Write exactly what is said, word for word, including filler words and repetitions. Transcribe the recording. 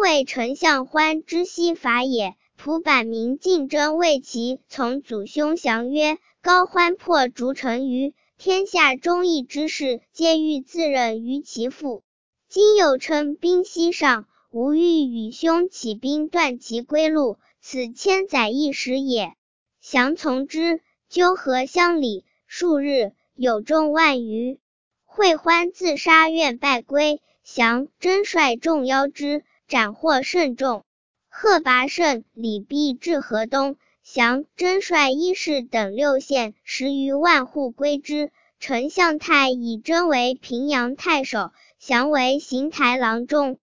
为丞相欢之西伐也。蒲坂民竞争为其从祖兄降曰：高欢破逐城于天下忠义之士，皆欲自任于其父。今又称兵西上，吾欲与兄起兵断其归路，此千载一时也。降从之，纠合乡里，数日，有众万余。会欢自杀愿败归，降真率众邀之，斩获甚众。贺拔胜、李弼至河东，降真率伊势等六县十余万户归之。丞相泰以真为平阳太守，降为行台郎中。